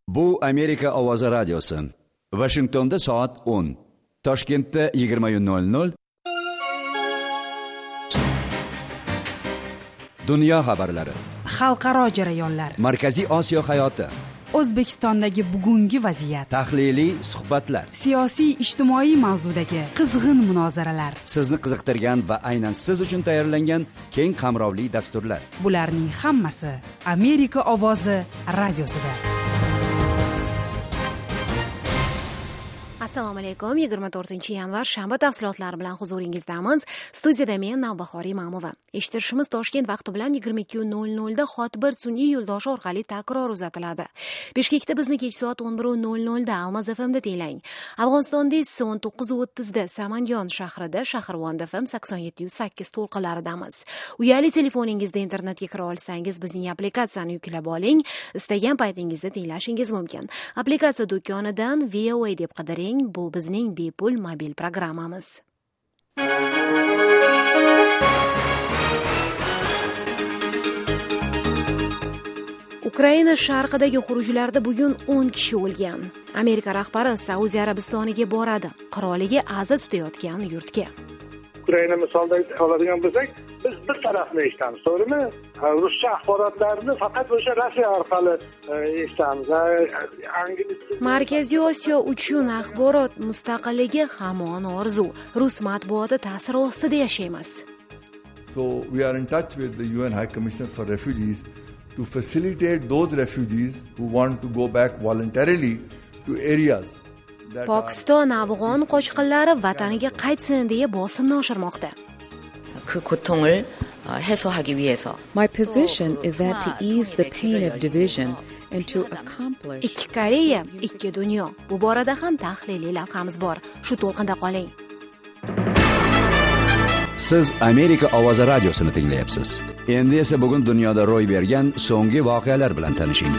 Bu Amerika ovozi radiosi. Washingtonda soat 10, Toshkentda 20:00. Dunyo xabarlari. Xalqaro jarayonlar. Markaziy Osiyo hayoti. O'zbekistondagi bugungi vaziyat. Tahliliy suhbatlar. Siyosiy ijtimoiy mavzudagi qizg'in munozaralar. Sizni qiziqtirgan va aynan siz uchun tayyorlangan keng qamrovli dasturlar. Bularning hammasi Amerika ovozi radiosida. Assalomu alaykum. 24-yanvar shanba tafsilotlari bilan huzuringizdamiz. Studiyada men Navbahor Imamova. Eshittirishimiz Toshkent vaqti bilan 22:00 da Hotbir sun'iy yo'ldoshi orqali takror uzatiladi. Bishkekda bizni kech soat 11:00 da Almaz FM'da tinglang. Afg'onistonda esa 19:30 da Samangon shahrida Shahrvon FM 87.8 to'lqinlaridamiz. Uyali telefoningizda internetga kira olsangiz, bizning applikatsiyani yuklab oling. Istagan paytingizda tinglashingiz mumkin. Applikatsiya do'konidan VOA deb qidiring. Bu bizning bepul mobil programmamiz. Ukraina sharqidagi xurujlarda bugun 10 kishi o'lgan. Amerika rahbari Saudiya Arabistoniga boradi. Qiroliga aza tutayotgan yurtga. Ukraina misolida oladigan bo'lsak, biz bir tarafni eshitamiz, to'g'rimi? Ruscha axborotlarni faqat o'sha Rossiya orqali eshitamiz. Markaziy Osiyo uchun axborot mustaqilligi hamon orzu. Rus matbuoti ta'siri ostida yashaymiz. So we are in touch with the UN High Commissioner for Refugees to facilitate those refugees who want to go back voluntarily to areas. Pokiston afg'on qochqinlari vataniga qaytsin deya bosimni oshirmoqda. My position is that to ease the pain of division and to accomplish. Ikki Koreya, ikki dunyo. Bu borada ham tahliliy lavhamiz bor. Shu to'lqinda qoling. Siz Amerika ovozi radiosini tinglayapsiz. Endi esa bugun dunyoda ro'y bergan so'nggi voqealar bilan tanishing.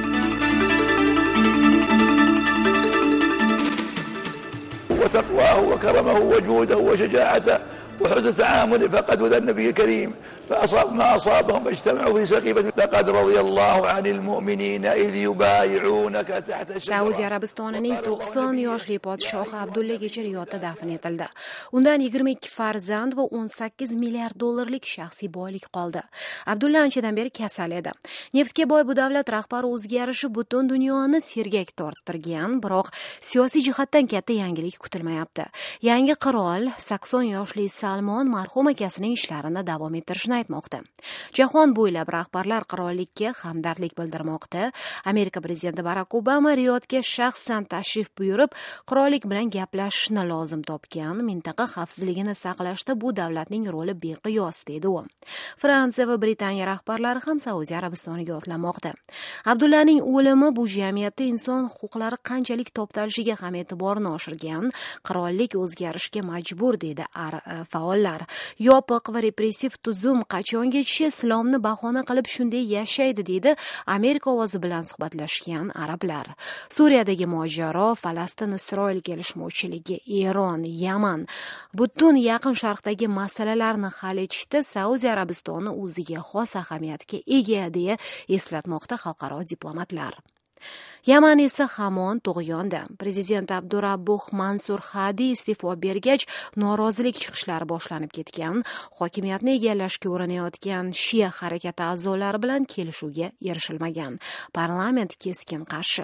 وتقواه وكرمه وجوده وشجاعته وحسن تعامله فقد وذا النبي الكريم فأصاب ما أصابهم فاجتمعوا في سقيفة لقد رضي الله عن المؤمنين إذ يبايعونك تحت الشجرة. Saudiya Arabistonining 90 yoshli podshohi Abdulla kecha Riyodda dafn etildi. Undan 22 farzand va 18 milliard dollarlik shaxsiy boylik qoldi. Abdulla anchadan beri kasal edi. Neftga boy bu davlat rahbari o'zgarishi butun dunyoni sergak torttirgan, biroq siyosiy jihatdan katta yangilik kutilmayapti. Yangi qirol 80 yoshli Salmon marhum akasining ishlarini davom ettirishni aytmoqda. Jahon bo'ylab rahbarlar qirollikka hamdardlik bildirmoqda. Amerika prezidenti Barack Obama Riyodga shaxsan tashrif buyurib, qirollik bilan gaplashishni lozim topgan. Mintaqa xavfsizligini saqlashda bu davlatning roli beqiyos dedi u. Fransiya va Britaniya rahbarlari ham Saudiya Arabistoniga otlanmoqda. Abdullaning o'limi bu jamiyatda inson huquqlari qanchalik toptalishiga ham e'tiborni oshirgan. Qirollik o'zgarishga majbur dedi faollar. Yopiq va repressiv tuzum qachongacha islomni bahona qilib shunday yashaydi dedi Amerika ovozi bilan suhbatlashgan arablar. Suriyadagi mojaro, Falastin-Isroil kelishmovchiligi, Eron, Yaman, butun yaqin sharqdagi masalalarni hal etishda Saudiya Arabistoni o'ziga xos ahamiyatga ega deya eslatmoqda xalqaro diplomatlar. Yaman esa hamon tug'yonda. Prezident Abdurabbuh Mansur Hadi iste'fo bergach, norozilik chiqishlari boshlanib ketgan. Hokimiyatni egallashga urinayotgan Shia harakati a'zolari bilan kelishuvga erishilmagan. Parlament keskin qarshi.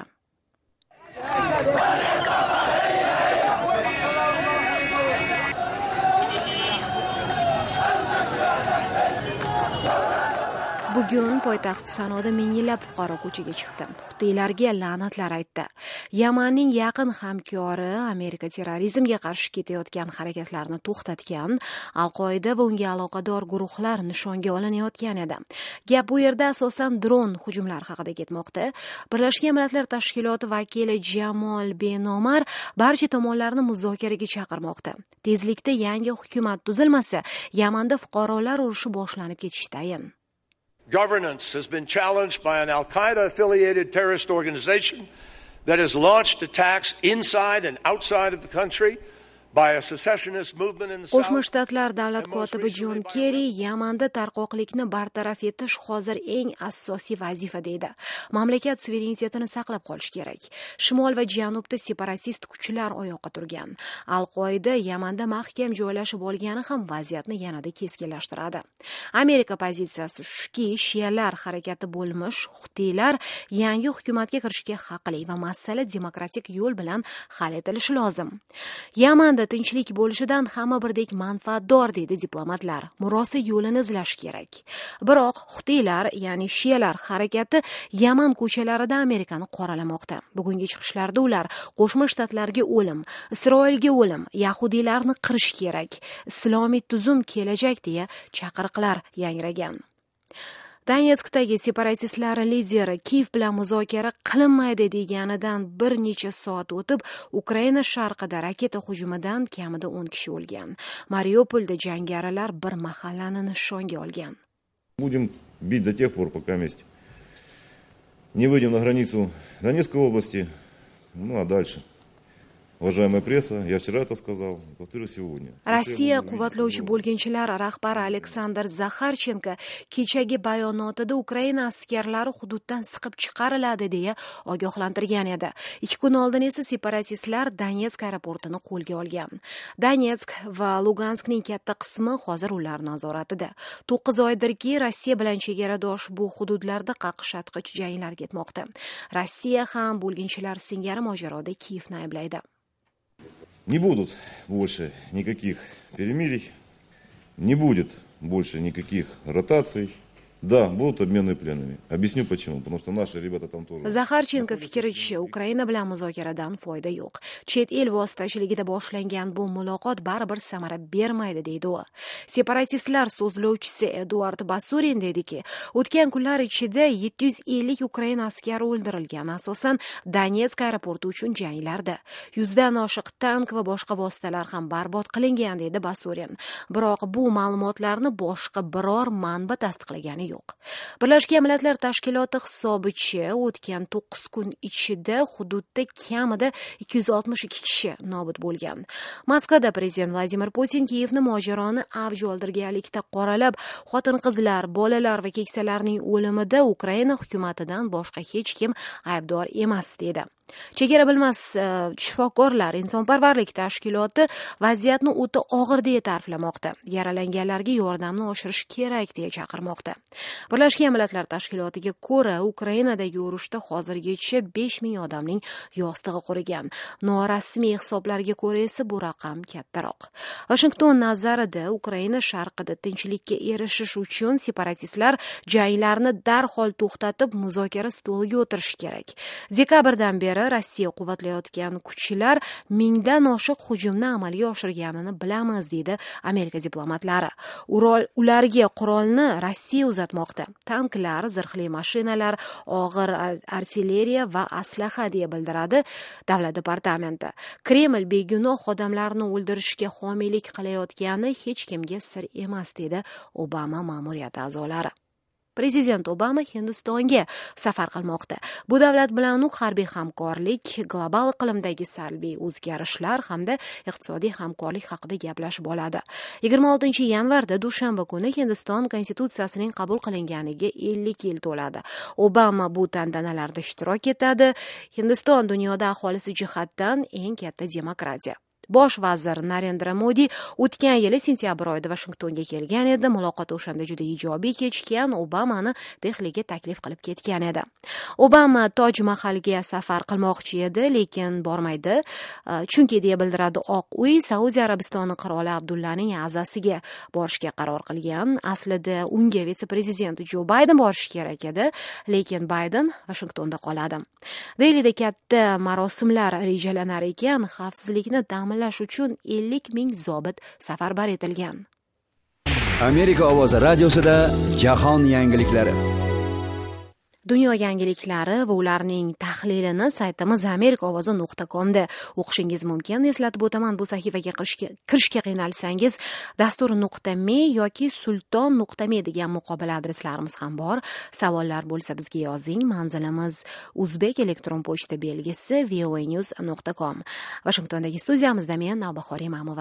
Bugun poytaxt Sanoda minglab fuqaro ko'chaga chiqdi. Hutiylarga la'natlar aytdi. Yamanning yaqin hamkori Amerika terrorizmga qarshi ketayotgan harakatlarni to'xtatgan. Al-Qoida va unga aloqador guruhlar nishonga olinayotgan edi. Gap bu yerda asosan dron hujumlari haqida ketmoqda. Birlashgan Millatlar Tashkiloti vakili Jamol Benomar barcha tomonlarni muzokaraga chaqirmoqda. Tezlikda yangi hukumat tuzilmasa, Yamanda fuqarolar urushi boshlanib ketishi tayin. Governance has been challenged by an Al-Qaeda-affiliated terrorist organization that has launched attacks inside and outside of the country by a secessionist movement in the South. Qo'shma Shtatlar davlat kotibi Jon Kerri Yamanda tarqoqlikni bartaraf etish hozir eng asosiy vazifa deydi. Mamlakat suverenitetini saqlab qolish kerak. Shimol va janubda separatist kuchlar oyoqqa turgan. Al-Qoida Yamanda mahkam joylashib olgani ham vaziyatni yanada keskinlashtiradi. Amerika pozitsiyasi shuki, shialar harakati bo'lmish Hutiylar yangi hukumatga kirishga haqli va masala demokratik yo'l bilan hal etilishi lozim. Yamanda tinchlik bo'lishidan hamma birdek manfaatdor deydi diplomatlar. Murosa yo'lini izlash kerak. Biroq Hutiylar, ya'ni shialar harakati Yaman ko'chalarida Amerikani qoralamoqda. Bugungi chiqishlarda ular Qo'shma Shtatlarga o'lim, Isroilga o'lim, yahudiylarni qirish kerak, islomiy tuzum kelajak deya chaqiriqlar yangragan. Donetskdagi separatistlar lideri Kiyev bilan muzokara qilinmaydi deganidan bir necha soat o'tib, Ukraina sharqida raketa hujumidan kamida 10 kishi o'lgan. Mariupolda jangarilar bir mahallani nishonga olgan. Будем бить до тех пор, пока вместе не выйдем на границу Донецкой области, ну а дальше. Уважаемая пресса, я вчера это сказал, повторю сегодня. Rossiya quvvatlovchi bo'lginchilar rahbari Aleksandr Zakharchenko kechagi bayonotida Ukraina askarlari hududdan siqib chiqariladi deya ogohlantirgan edi. 2 kun oldin esa separatistlar Donetsk aeroportini qo'lga olgan. Donetsk va Luganskning katta qismi hozir ular nazoratida. 9 oydirki, Rossiya bilan chegaradosh bu hududlarda qaqshatqich janglar ketmoqda. Rossiya ham bo'lginchilar singari mojaroda Kiyevni ayblaydi. Не будут больше никаких перемирий, не будет больше никаких ротаций. Да, будут обмены пленными. Объясню почему. Потому что наши ребята там тоже. Zakharchenko fikricha, Ukraina bilan muzokaradan foyda yo'q. Chet el vositachiligida boshlangan bu muloqot baribir samara bermaydi deydi u. Separatistlar so'zlovchisi Eduard Basurin dediki, o'tgan kunlar ichida 750 Ukraina askari o'ldirilgan, asosan Donetsk aeroporti uchun janglarda. 100 dan oshiq tank va boshqa vositalar ham barbod qilingan dedi Basurin. Biroq bu ma'lumotlarni boshqa biror manba tasdiqlagani yo'q. Birlashgan Millatlar Tashkiloti hisobicha o'tgan 9 kun ichida hududda kamida 262 kishi nobud bo'lgan. Moskvada prezident Vladimir Putin Kiyevni mojaroni avj oldirganlikda qoralab, xotin-qizlar, bolalar va keksalarning o'limida Ukraina hukumatidan boshqa hech kim aybdor emas dedi. Chegara bilmas shifokorlar insonparvarlik tashkiloti vaziyatni o'ta og'ir deya ta'riflamoqda. Yaralanganlarga yordamni oshirish kerak deya chaqirmoqda. Birlashgan Millatlar Tashkilotiga ko'ra, Ukrainadagi urushda hozirgacha 5000 odamning yostig'i qurigan. Norasmiy hisoblarga ko'ra esa bu raqam kattaroq. Washington nazarida Ukraina sharqida tinchlikka erishish uchun separatistlar janglarni darhol to'xtatib, muzokara stoliga o'tirish kerak. Dekabrdan beri Rossiya quvvatlayotgan kuchlar 1000 dan oshiq hujumni amalga oshirganini bilamiz deydi Amerika diplomatlari. Ularga qurolni Rossiya uzatmoqda. Tanklar, zirhli mashinalar, og'ir artilleriya va aslaha deya bildiradi davlat departamenti. Kreml begunoh odamlarni o'ldirishga homiylik qilayotgani hech kimga sir emas dedi Obama ma'muriyati a'zolari. Prezident Obama Hindistonga safar qilmoqda. Bu davlat bilan u harbiy hamkorlik, global iqlimdagi salbiy o'zgarishlar hamda iqtisodiy hamkorlik haqida gaplashib oladi. 26 yanvarda dushanba kuni Hindiston konstitutsiyasining qabul qilinganiga 50 yil to'ladi. Obama bu tantanalarda ishtirok etadi. Hindiston dunyoda aholisi jihatdan eng katta demokratiya. Bosh vazir Narendra Modi o'tgan yili sentyabr oyida Washingtonga kelgan edi. Muloqot o'shanda juda ijobiy kechgan. Obamani Dehliga taklif qilib ketgan edi. Obama Toj Mahalga safar qilmoqchi edi, lekin bormaydi. Chunki deya bildiradi Oq uy, Saudiya Arabistoni qiroli Abdullaning azasiga borishga qaror qilgan. Aslida unga vitse-prezident Jo Bayden borishi kerak edi, lekin Bayden Washingtonda qoladi. Dehlida katta marosimlar rejalanar ekan, xavfsizlikni ta'minlash uchun 50,000 zobit safarbar etilgan. Amerika ovozi radiosida jahon yangiliklari. Dunyo yangiliklari va ularning tahlilini saytimiz amerikaovozi.comda o'qishingiz mumkin. Eslatib o'taman, bu sahifaga kirishga qiynalsangiz dastur.me yoki sulton.me degan muqobil adreslarimiz ham bor. Savollar bo'lsa bizga yozing. Manzilimiz Uzbek elektron pochta belgisi voanews.com. Washingtondagi studiyamizda men Navbahor Imamova.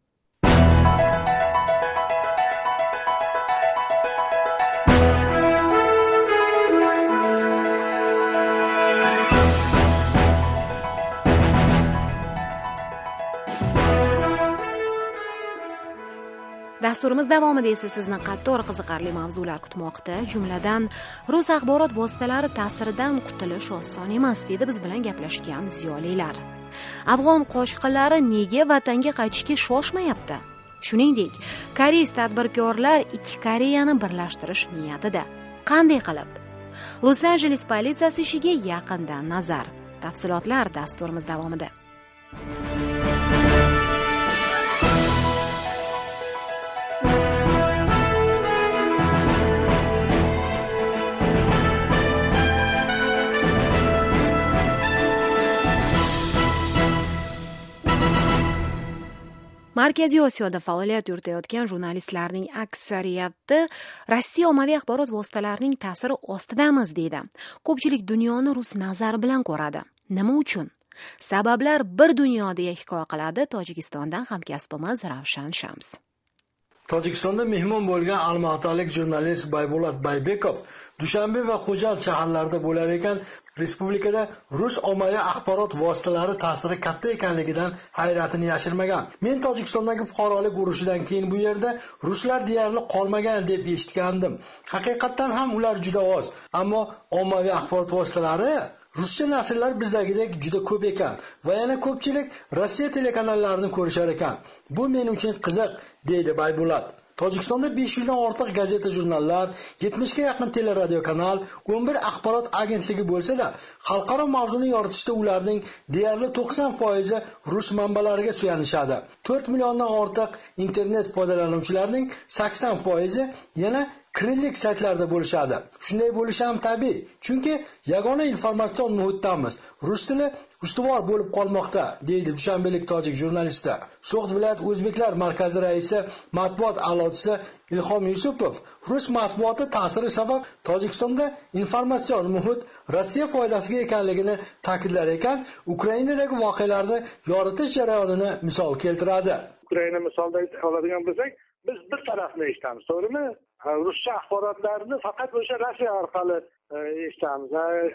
Dasturimiz davomida esa sizni qator qiziqarli mavzular kutmoqda. Jumladan, rus axborot vositalari ta'siridan qutulish oson emas, dedi biz bilan gaplashgan ziyolilar. Afg'on qochqinlari nega vatanga qaytishga shoshmayapti? Shuningdek, koreys tadbirkorlar ikki Koreyani birlashtirish niyatida. Qanday qilib? Los-Anjeles politsiyasi ishiga yaqindan nazar. Tafsilotlar dasturimiz davomida. Markaziy Osiyoda faoliyat yuritayotgan jurnalistlarning aksariyati Rossiya ommaviy axborot vositalarining ta'siri ostidamiz deydi. Ko'pchilik dunyoni rus nazari bilan ko'radi. Nima uchun? Sabablar bir dunyo deya hikoya qiladi Tojikistondan hamkasbimiz Ravshan Shams. Tojikistonda mehmon bo'lgan olmaotalik jurnalist Baybulat Baybekov Dushanbe va Xo'jand shaharlarida bo'lar ekan, respublikada rus ommaviy axborot vositalari ta'siri katta ekanligidan hayratini yashirmagan. Men Tojikistondagi fuqarolik urushidan keyin bu yerda ruslar deyarli qolmagan deb eshitgandim. Haqiqatan ham ular juda oz, ammo ommaviy axborot vositalari ruscha nashrlar bizdagidek juda ko'p ekan va yana ko'pchilik Rossiya telekanallarini ko'rishar ekan. Bu men uchun qiziq, deydi Baybulat. Tojikistonda 500 dan ortiq gazeta, jurnallar, 70 ga yaqin teleradio kanal, 11 axborot agentligi bo'lsa-da, xalqaro mavzuni yoritishda ularning deyarli 90% rus manbalariga suyanishadi. 4 milliondan ortiq internet foydalanuvchilarining 80% yana kirillik saytlarda bo'lishadi. Shunday bo'lishi ham tabiiy, chunki yagona informatsion muhitdamiz. Rus tili ustuvor bo'lib qolmoqda, deydi dushanbelik tojik jurnalisti. So'g'd viloyat o'zbeklar markazi raisi, matbuot a'lochisi Ilhom Yusupov rus matbuoti ta'siri sabab Tojikistonda informatsion muhit Rossiya foydasiga ekanligini ta'kidlar ekan, Ukrainadagi voqealarni yoritish jarayonini misol keltiradi. Ukraina misolda oladigan bo'lsak, biz bir tarafni eshitamiz, to'g'rimi? Ruscha axborotlarni faqat o'sha Rossiya orqali eshitamiz.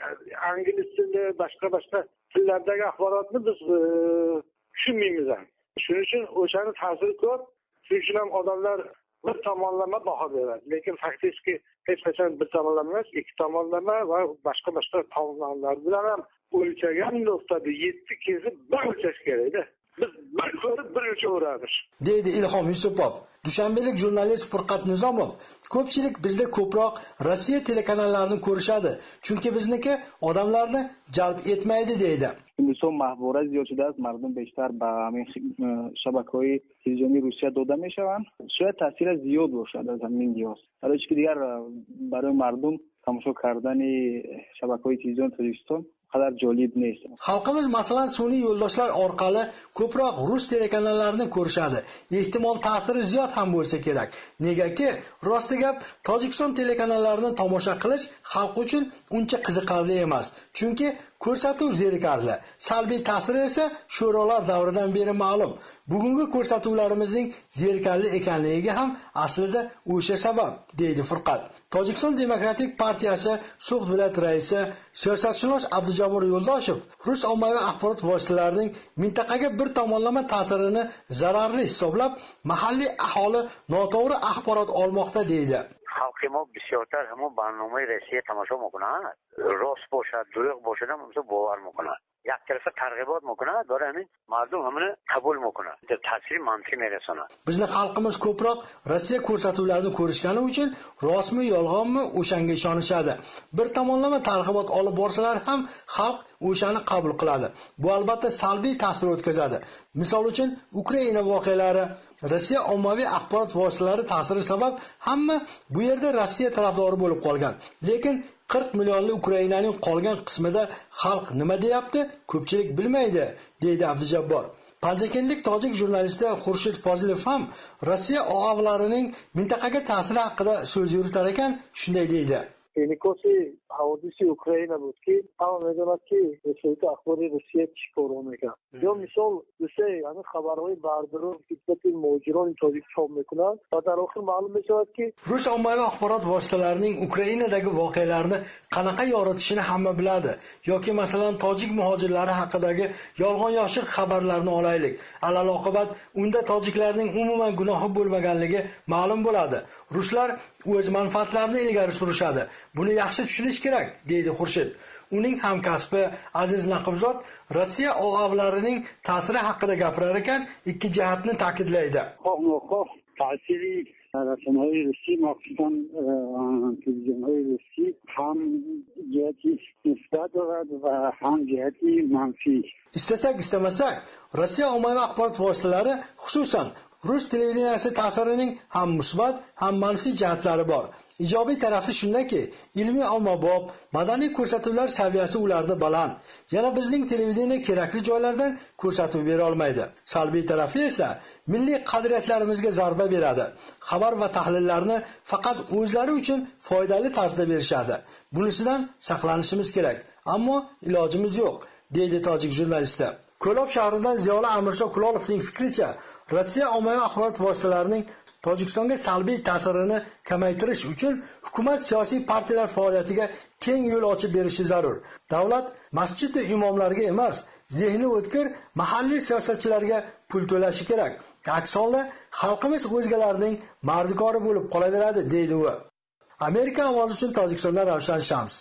Ingliz tili, boshqa tillardagi axborotni biz tushunmaymiz ham. Shuning uchun o'shani ta'siri ko'p. Shuning uchun ham odamlar bir tomonlama baho beradi. Lekin faktiski hech qachon bir tomonlama emas, ikki tomonlama va boshqa tomonlar bilan ham o'lchagan nuqtada 7 kezib bir o'lchash kerak-da. Biz bir ko'rib bir o'lchaveramiz, deydi Ilhom Yusupov. Dushanbelik jurnalist Furqat Nizomov: ko'pchilik bizda ko'proq Rossiya telekanallarini ko'rishadi, chunki bizniki odamlarni jalb etmaydi, deydi. امروز محبوره زیاد شده است، مردم بیشتر به همین شبکه‌های تلویزیونی روسیه داده میشوند. شاید تاثیر زیاد باشد از همین جهاز. حالا که دیگر برای مردم تماشا کردن شبکه‌های تلویزیون تاجیکستان qadar jolib neyse. Xalqimiz masalan sun'iy yo'ldoshlar orqali ko'proq rus telekanallarini ko'rishadi. Ehtimol ta'siri ziyod ham bo'lsa kerak. Negaki, rosti gap, Tojikiston telekanallarini tomosha qilish xalq uchun uncha qiziqarli emas. Chunki ko'rsatuv zerikarli. Salbiy ta'siri esa sho'rolar davridan beri ma'lum. Bugungi ko'rsatuvlarimizning zerikarli ekanligiga ham aslida o'sha sabab, deydi Furqat. Tojikiston Demokratik partiyasi So'g'd viloyat raisi siyosatshunos Abdujabor Yo'ldoshev rus ommaviy axborot vositalarining mintaqaga bir tomonlama ta'sirini zararli hisoblab, mahalliy aholi noto'g'ri axborot olmoqda, deydi. خلق ما بسیارتر همون برنامه رسیه تماشا میکنن، راست باشد دروغ باشد هم باور میکنن، یک طرفه ترغیبات میکنن، داره همین مردم همون قبول میکنن، تاثیر منفی میرسونه. Bizni xalqimiz ko'proq Rossiya ko'rsatuvlarini ko'rishgani uchun rostmi yolg'onmi o'shanga ishonishadi. Bir tomonlama targ'ibot olib borsalar ham xalq o'shani qabul qiladi. Bu albatta salbiy ta'sir o'tkazadi. Misol uchun Ukraina voqealari, Rossiya ommaviy axborot vositalari ta'siri sabab hamma bu yerda Rossiya tarafdori bo'lib qolgan. Lekin 40 millionli Ukrainaning qolgan qismida xalq nima deyapti, ko'pchilik bilmaydi, deydi Abdujabbor. Panjakenlik tojik jurnalisti Xurshid Fozilov ham Rossiya OAVlarining mintaqaga ta'siri haqida so'z yuritar ekan, shunday deydi. انعکاسی حوادث اوکراین بود که همه میدونند که وسایل اخباری روسیه چی کار میکنه. یا مثال روسیه همین خبرهای برداران خدمت مهاجران تاجیک چاپ میکنند و در آخر معلوم میشود که Rus ommaviy axborot vositalarining Ukrainadagi voqealarni qanaqa yoritishini hamma biladi. Yoki masalan tojik muhojirlari haqidagi yolg'on yoshiq xabarlarni olaylik. Alaloqibat unda tojiklarning umuman gunohi bo'lmaganligi ma'lum bo'ladi. Ruslar o'z manfaatlarini ilgari surishadi. Buni yaxshi tushunish kerak, deydi Xurshid. Uning hamkasbi Aziz Naqibzod Rossiya OAVlarining ta'siri haqida gapirar ekan, ikki jihatni ta'kidlaydi. ta'siri رسانه‌های روسی مخصوصا تلویزیون‌های روسی هم جهتی مثبت دارد و هم جهتی منفی. İstesak istemasak Rossiya ommaviy axborot vositalari xususan Rus televideniyasi ta'sirining ham musbat, ham manfiy jihatlari bor. Ijobiy tarafi shundaki, ilmiy ommabop, madaniy ko'rsatuvlar saviyasi ularda baland. Yana bizning televideniya kerakli joylardan ko'rsatuv bera olmaydi. Salbiy tarafi esa milliy qadriyatlarimizga zarba beradi. Xabar va tahlillarni faqat o'zlari uchun foydali tarzda berishadi. Bunisidan saqlanishimiz kerak, ammo ilojimiz yo'q, deydi tojik jurnalisti. Ko'lob shahridan Ziyoli Amirsho Kulolovning fikricha, Rossiya ommaviy axborot vositalarining Tojikistonga salbiy ta'sirini kamaytirish uchun hukumat siyosiy partiyalar faoliyatiga keng yo'l ochib berishi zarur. Davlat masjid va imomlarga emas, zehni o'tkir mahalliy siyosatchilarga pul to'lashi kerak. Aks holda xalqimiz o'zgalarning mardikori bo'lib qolaveradi, deydi u. Amerika ovozi uchun Tojikistondan Ravshan Shams.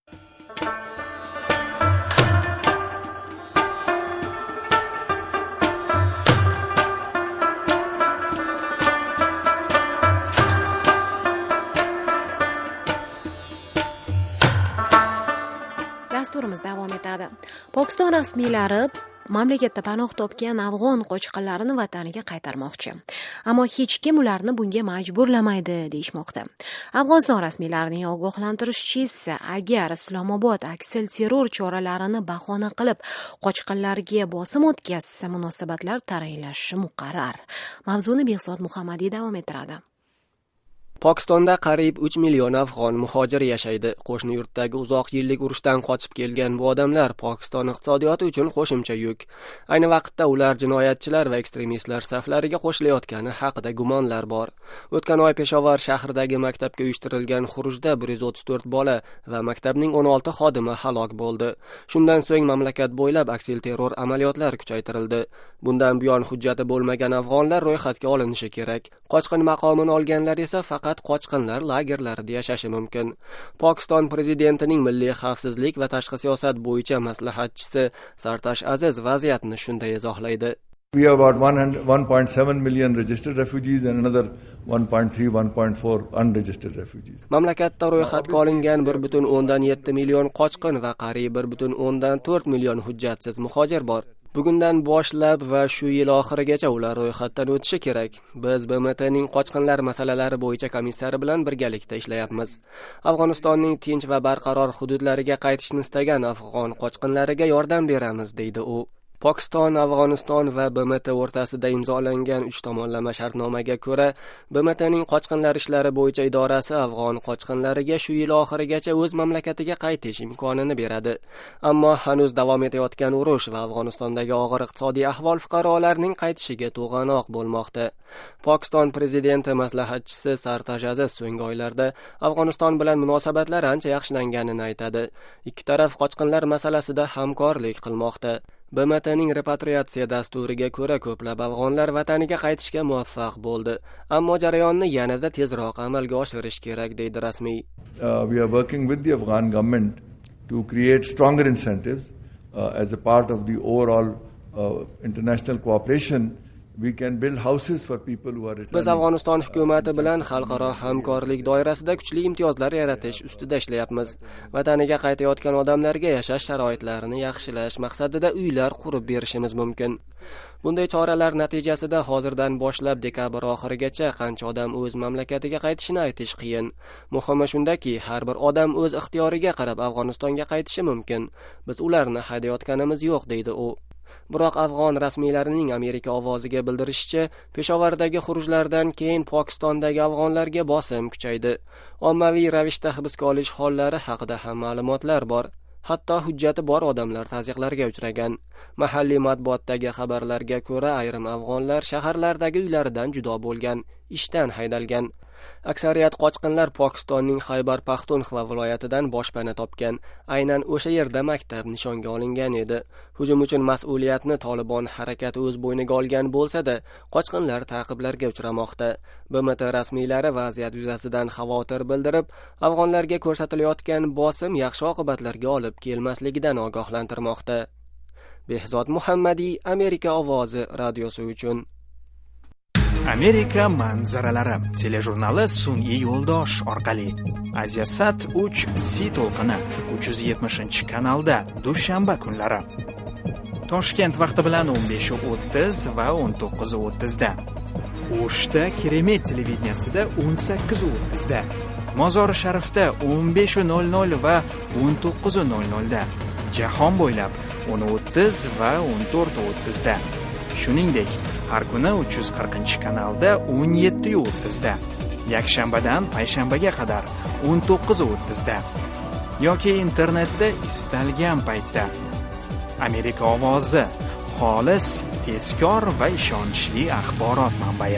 Dasturimiz davom etadi. Pokiston rasmiylari mamlakatda panoh topgan afg'on qochqinlarini vataniga qaytarmoqchi. Ammo hech kim ularni bunga majburlamaydi deyishmoqda. Afg'oniston rasmiylarining ogohlantirishicha esa agar Islomobod aksil terror choralarini bahona qilib qochqinlarga bosim o'tkazsa, munosabatlar taranglashi muqarrar. Mavzuni Behzod Muhammadiy davom ettiradi. Pokistonda qariyb 3 million afg'on muhojir yashaydi. Qo'shni yurtdagi uzoq yillik urushdan qochib kelgan bu odamlar Pokiston iqtisodiyoti uchun qo'shimcha yuk. Ayni vaqtda ular jinoyatchilar va ekstremistlar saflariga qo'shilayotgani haqida gumonlar bor. O'tgan oy Peshovar shahridagi maktabga uyushtirilgan xurujda 134 bola va maktabning 16 xodimi halok bo'ldi. Shundan so'ng mamlakat bo'ylab aksil terror amaliyotlar kuchaytirildi. Bundan buyon hujjati bo'lmagan afg'onlar ro'yxatga olinishi kerak. Qochqin maqomini olganlar esa faqat qochqinlar lagerlarida yashashi mumkin. Pokiston prezidentining milliy xavfsizlik va tashqi siyosat bo'yicha maslahatchisi Sartash Aziz vaziyatni shunday izohlaydi. We have about 1.7 million registered refugees and another 1.4 unregistered refugees. Mamlakatda ro'yxatga olingan 1.7 million qochqin va qariyb 1.4 million hujjatsiz muhojir bor. Bugundan boshlab va shu yil oxirigacha ular ro'yxatdan o'tishi kerak. Biz BMTning qochqinlar masalalari bo'yicha komissari bilan birgalikda ishlayapmiz. Afg'onistonning tinch va barqaror hududlariga qaytishni istagan afg'on qochqinlariga yordam beramiz, deydi u. Pokiston, Afg'oniston va BMT o'rtasida imzolangan 3 tomonlama shartnomaga ko'ra, BMTning qochqinlar ishlari bo'yicha idorasi afg'on qochqinlariga shu yil oxirigacha o'z mamlakatiga qaytish imkonini beradi. Ammo hanuz davom etayotgan urush va Afg'onistondagi og'ir iqtisodiy ahvol fuqarolarning qaytishiga to'g'anoq bo'lmoqda. Pokiston prezidenti maslahatchisi Sartash Aziz so'nggi oylarda Afg'oniston bilan munosabatlar ancha yaxshilanganini aytadi. Ikki taraf qochqinlar masalasida hamkorlik qilmoqda. BMTning repatriatsiya dasturiga ko'ra ko'plab afg'onlar vataniga qaytishga muvaffaq bo'ldi. Ammo jarayonni yanada tezroq amalga oshirish kerak, deydi rasmiy. We are working with the Afghan government to create stronger incentives as a part of the overall international cooperation We can build houses for people who are returning. Biz Afg'oniston hukumati bilan xalqaro hamkorlik doirasida kuchli imtiyozlar yaratish ustida ishlayapmiz. Vataniga qaytayotgan odamlarga yashash sharoitlarini yaxshilash maqsadida uylar qurib berishimiz mumkin. Bunday choralar natijasida hozirdan boshlab dekabr oxirigacha qancha odam o'z mamlakatiga qaytishini aytish qiyin. Muhimi shundaki, har bir odam o'z ixtiyoriga qarab Afg'onistonga qaytishi mumkin. Biz ularni haydayotganimiz yo'q, deydi u. Biroq afg'on rasmiylarining Amerika ovoziga bildirishicha, Peshovardagi xurujlardan keyin Pokistondagi afg'onlarga bosim kuchaydi. Ommaviy ravishda hibsga olish hollari haqida ham ma'lumotlar bor. Hatto hujjati bor odamlar tazyiqlarga uchragan. Mahalliy matbuotdagi xabarlarga ko'ra, ayrim afg'onlar shaharlardagi uylaridan judo bo'lgan, ishdan haydalgan. Aksariyat qochqinlar Pokistonning Xaybar Paxtunxva viloyatidan boshpana topgan. Aynan o'sha yerda maktab nishonga olingan edi. Hujum uchun mas'uliyatni Tolibon harakati o'z bo'yniga olgan bo'lsa-da, qochqinlar ta'qiblarga uchramoqda. BMT rasmiylari vaziyat yuzasidan xavotir bildirib, afg'onlarga ko'rsatilayotgan bosim yaxshi oqibatlarga olib kelmasligidan ogohlantirmoqda. Behzod Muhammadiy, Amerika ovozi radiosi uchun. Amerika manzaralari telejurnali sun'iy yo'ldosh orqali Asiasat 3C to'lqini 370-kanalda dushanba kunlari. Toshkent vaqti bilan 15:30 va 19:30 da. O'shda Keremet televideniyasida 18:30 da. Mozori Sharifda 15:00 va 19:00 da. Jahon bo'ylab 10:30 va 14:30 da. Shuningdek, har kuni 340-kanalda 17:30 da. Yakshanbadan payshanbaga qadar 19:30 da. Yoki internetda istalgan paytda. Amerika ovozi, xolis, tezkor va ishonchli axborot manbai.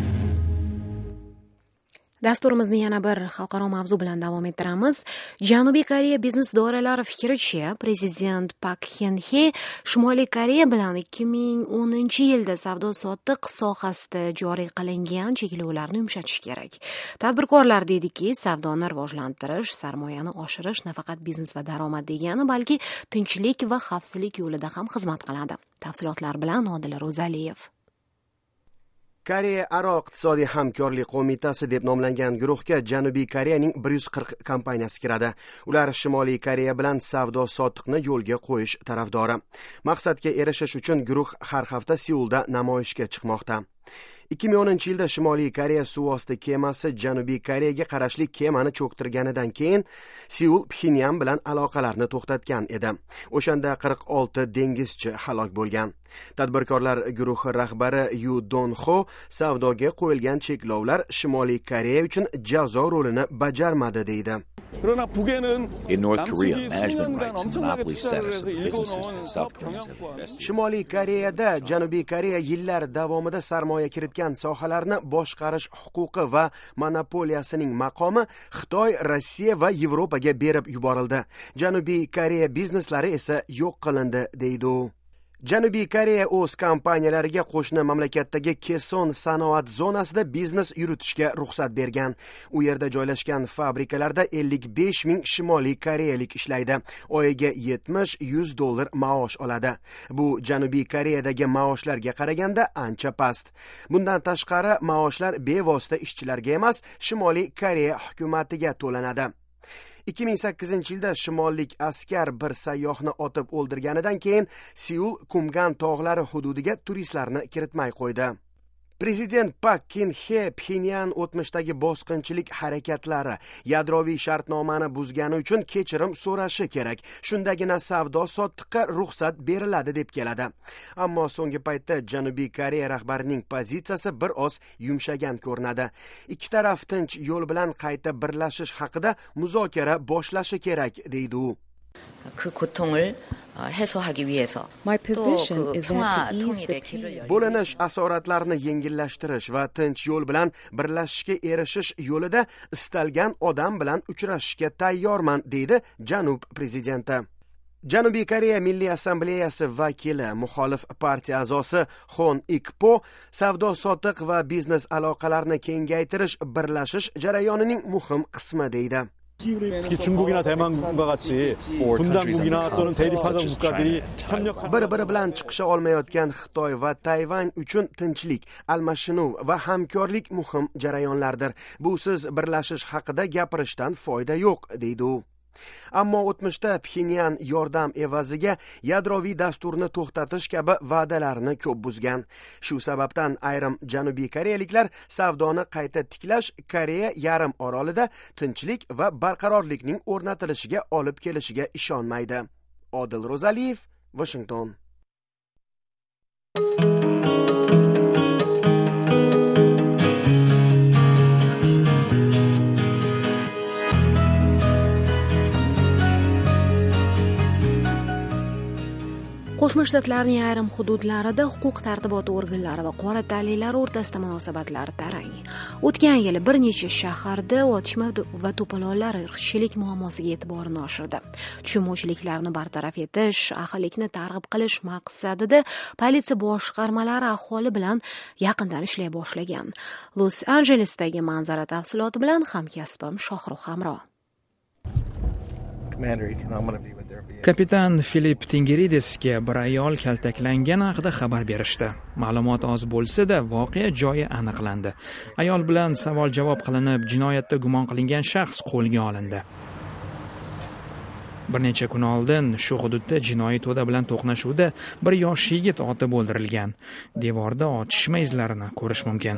Dasturimizni yana bir xalqaro mavzu bilan davom ettiramiz. Janubiy Koreya biznes doiralari fikricha, prezident Pak Geun-hye Shimoliy Koreya bilan 2010-yilda savdo-sotiq sohasida joriy qilingan cheklovlarni yumshatish kerak. Tadbirkorlar deydiki, savdoni rivojlantirish, sarmoyani oshirish nafaqat biznes va daromad degani, balki tinchlik va xavfsizlik yo'lida ham xizmat qiladi. Tafsilotlar bilan Odil Ro'zaliyev. Koreya aro iqtisodiy hamkorlik qo'mitasi deb nomlangan guruhga Janubiy Koreyaning 140 kompaniyasi kiradi. Ular Shimoliy Koreya bilan savdo-sotiqni yo'lga qo'yish tarafdori. Maqsadga erishish uchun guruh har hafta Seulda namoyishga chiqmoqda. 2010-yilda Shimoliy Koreya suvosti kemasi Janubiy Koreyaga qarashli kemani cho'ktirganidan keyin Seul Pxenyan bilan aloqalarni to'xtatgan edi. O'shanda 46 dengizchi halok bo'lgan. Tadbirkorlar guruhi rahbari Yu Don-ho savdoga qo'yilgan cheklovlar Shimoliy Koreya uchun jazo rolini bajarmadi deydi. In North Korea, management rights and monopoly status of businesses in South Koreans have invested. Shimoliy Koreyada Janubiy Koreya yillar davomida sarmoya kiritgan sohalarni boshqarish huquqi va monopoliyasining maqomi Xitoy, Rossiya va Yevropaga berib yuborildi. Janubiy Koreya bizneslari esa yo'q qilindi, deydi u. Janubiy Koreya o'z kompaniyalariga qo'shni mamlakatdagi Keson sanoat zonasida biznes yuritishga ruxsat bergan. U yerda joylashgan fabrikalarda 55 ming Shimoliy Koreyalik ishlaydi. Oyiga $70-100 maosh oladi. Bu Janubiy Koreyadagi maoshlarga qaraganda ancha past. Bundan tashqari maoshlar bevosita ishchilarga emas, Shimoliy Koreya hukumatiga to'lanadi. 2008-yilda shimollik askar bir sayyohni otib o'ldirganidan keyin Seul Kumgan tog'lari hududiga turistlarni kiritmay qo'ydi. Prezident Pak Geun-hye Pxenyan o'tmishdagi bosqinchilik harakatlari, yadroviy shartnomani buzgani uchun kechirim so'rashi kerak. Shundagina savdo-sotiqqa ruxsat beriladi deb keladi. Ammo so'nggi paytda Janubiy Koreya rahbarining pozitsiyasi bir oz yumshagan ko'rinadi. Ikki taraf tinch yo'l bilan qayta birlashish haqida muzokara boshlashi kerak, deydi u. My position is that to ease the pain. Bo'linish asoratlarini yengillashtirish va tinch yo'l bilan birlashishga erishish yo'lida istalgan odam bilan uchrashishga tayyorman, deydi Janub prezidenti. Janubiy Koreya Milliy assambleyasi vakili, muxolif partiya a'zosi Hon Ik-po savdo-sotiq va biznes aloqalarini kengaytirish birlashish jarayonining muhim qismi, deydi. 특히 중국이나 대만과 같이 분단국이나 또는 대립하던 국가들이 협력한 bir-biri bilan chiqisha olmayotgan Xitoy va Tayvan uchun tinchlik, almashinuv va hamkorlik muhim jarayonlardir. Busiz birlashish haqida gapirishdan foyda yo'q, deydi u. Ammo o'tmishda Pxenyan yordam evaziga yadroviy dasturni to'xtatish kabi va'dalarini ko'p buzgan. Shu sababdan ayrim Janubiy Koreyaliklar savdoni qayta tiklash Koreya yarim orolida tinchlik va barqarorlikning o'rnatilishiga olib kelishiga ishonmaydi. Odil Ro'zaliyev, Washington. Qo'shma Shtatlarning ayrim hududlarida huquq-tartibot organlari va qora tanlilar o'rtasida munosabatlar tarang. O'tgan yili bir necha shaharda otishma va to'polonlar irqchilik muammosiga e'tiborini oshirdi. Tushunmovchiliklarni bartaraf etish, ahillikni targ'ib qilish maqsadida politsiya boshqarmalari aholi bilan yaqindan ishlay boshlagan. Los-Anjelesdagi manzara tafsiloti bilan hamkasbim Shohruh Hamro. Kapitan Filip Tingeridesga bir ayol kaltaklangani haqida xabar berishdi. Ma'lumot oz bo'lsa-da, voqea joyi aniqlandi. Ayol bilan savol-javob qilinib, jinoyatda gumon qilingan shaxs qo'lga olindi. Bir necha kun oldin shu hududda jinoiy to'da bilan to'qnashuvda bir yosh yigit otib o'ldirilgan. Devorda otishma izlarini ko'rish mumkin.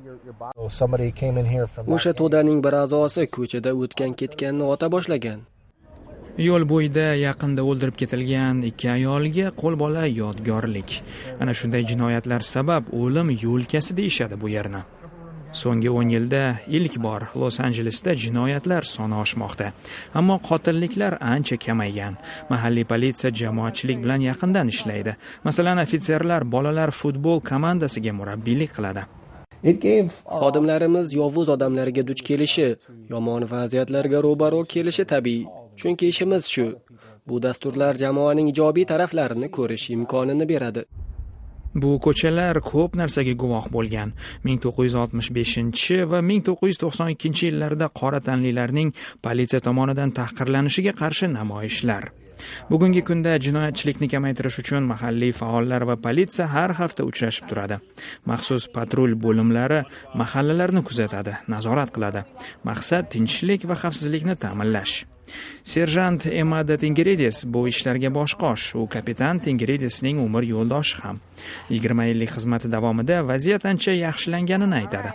O'sha to'daning bir a'zosi ko'chada o'tgan-ketganni ota boshlagan. Yo'l bo'yida yaqinda o'ldirib ketilgan ikki ayolga qo'lbola yodgorlik. Ana shunday jinoyatlar sabab o'lim yo'lkasi deyishadi bu yerni. So'nggi 10 yilda ilk bor Los-Anjelesda jinoyatlar soni oshmoqda. Ammo qotilliklar ancha kamaygan. Mahalliy politsiya jamoatchilik bilan yaqindan ishlaydi. Masalan, ofitserlar bolalar futbol komandasiga murabbiylik qiladi. Xodimlarimiz yovuz odamlarga duch kelishi, yomon vaziyatlarga ro'baro kelishi tabiiy. Chunki ishimiz shu. Bu dasturlar jamoaning ijobiy taraflarini ko'rish imkonini beradi. Bu ko'chalar ko'p narsaga guvoh bo'lgan. 1965 va 1992 yillarda qora tanlilarning politsiya tomonidan tahqirlanishiga qarshi namoyishlar. Bugungi kunda jinoyatchilikni kamaytirish uchun mahalliy faollar va politsiya har hafta uchrashib turadi. Maxsus patrul bo'limlari mahallalarni kuzatadi, nazorat qiladi. Maqsad tinchlik va xavfsizlikni ta'minlash. Serjant Emada Tingerides bu ishlarga bosh-qosh. U kapitan Tingeridesning umr yo'ldoshi ham. 20 yillik xizmati davomida vaziyat ancha yaxshilanganini aytadi.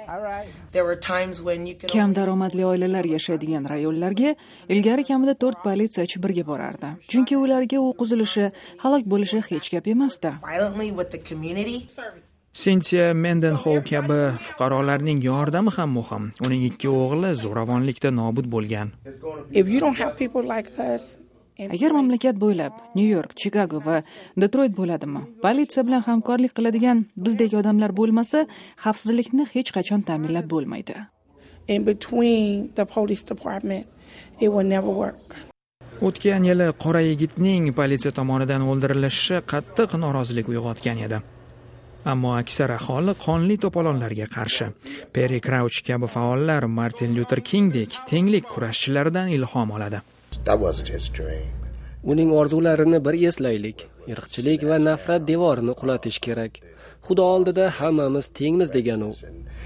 Kam daromadli oilalar yashaydigan rayonlarga ilgari kamida 4 politsiyachi birga borardi. Chunki ularga o'q uzilishi, halok bo'lishi hech gap emasdi. Cynthia Mendenhall kabi fuqarolarning yordami ham muhim. Uning 2 o'g'li zo'ravonlikda nobud bo'lgan. Agar mamlakat bo'ylab New York, Chicago va Detroit bo'ladimi, politsiya bilan hamkorlik qiladigan bizdek odamlar bo'lmasa, xavfsizlikni hech qachon ta'minlab bo'lmaydi. O'tgan yili qora yigitning politsiya tomonidan o'ldirilishi qattiq norozilik uyg'otgan edi. Ammo aksar aholi qonli to'polonlarga qarshi. Perry Crouch kabi faollar Martin Luther Kingdek tenglik kurashchilaridan ilhom oladi. Uning orzularini bir eslaylik. Irqchilik va nafrat devorini qulatish kerak. Xudo oldida hammamiz tengmiz degan u.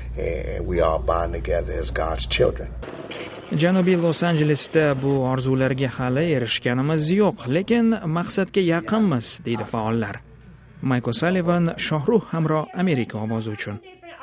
Janubiy Los-Anjelesda bu orzularga hali erishganimiz yo'q, lekin maqsadga yaqinmiz, deydi faollar. Michael Sullivan, Shohruh Hamro, Amerika ovozi uchun.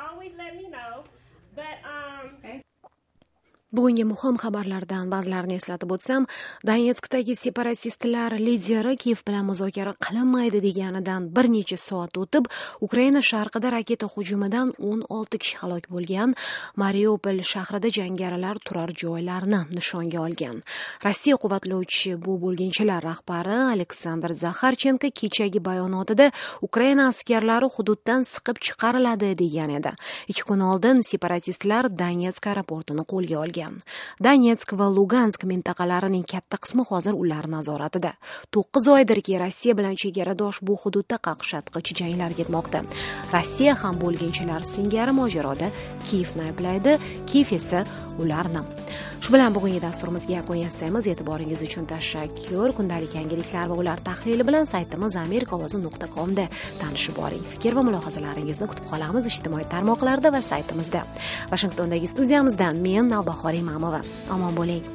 Bugungi muhim xabarlardan ba'zilarini eslatib o'tsam, Donetskdagi separatistlar lideri Kiyev bilan muzokara qilinmaydi deganidan bir necha soat o'tib, Ukraina sharqida raketa hujumidan 16 kishi halok bo'lgan. Mariupol shahrida jangarilar turar joylarni nishonga olgan. Rossiya quvvatlovchi bu bo'lginchilar rahbari Aleksandr Zakharchenko kechagi bayonotida Ukraina askarlari hududdan siqib chiqariladi degan edi. 2 kun oldin separatistlar Donetsk aeroportini qo'lga olgan. bo'lgan. Donetsk va Lugansk mintaqalarining katta qismi hozir ular nazoratida. 9 oydirki Rossiya bilan chegaradosh bu hududda qaqshatqich janglar ketmoqda. Rossiya ham bo'lginchilar singari mojaroda Kiyevni ayblaydi, Kiyev esa ularni. Shu bilan bugungi dasturimizga yakun yasaymiz. E'tiboringiz uchun tashakkur. Kundalik yangiliklar va ular tahlili bilan saytimiz amerikaovozi.com da tanishib boring. Fikr va mulohazalaringizni kutib qolamiz ijtimoiy tarmoqlarda va saytimizda. Washingtondagi studiyamizdan men Navbahor Imamova. Omon bo'ling.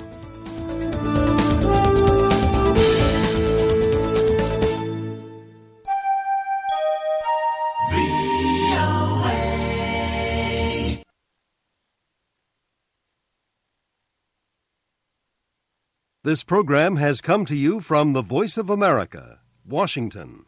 This program has come to you from the Voice of America, Washington.